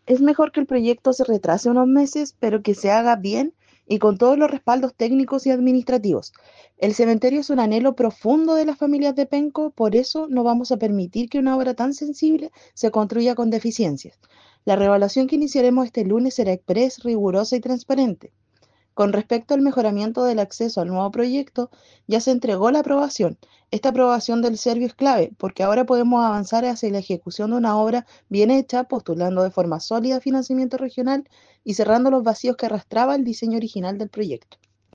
Es mejor que el proyecto se retrase unos meses, pero que se haga bien y con todos los respaldos técnicos y administrativos. El cementerio es un anhelo profundo de las familias de Penco, por eso no vamos a permitir que una obra tan sensible se construya con deficiencias. La revaluación que iniciaremos este lunes será express, rigurosa y transparente. Con respecto al mejoramiento del acceso al nuevo proyecto, ya se entregó la aprobación. Esta aprobación del Servio es clave porque ahora podemos avanzar hacia la ejecución de una obra bien hecha, postulando de forma sólida financiamiento regional y cerrando los vacíos que arrastraba el diseño original del proyecto.